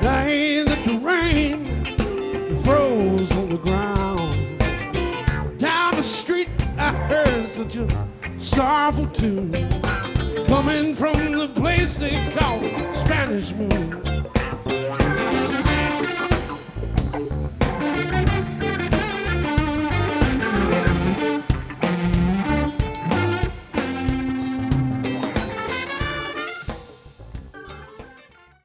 day that the rain froze on the ground. Down the street I heard such a sorrowful tune coming from the place they call Spanish Moon.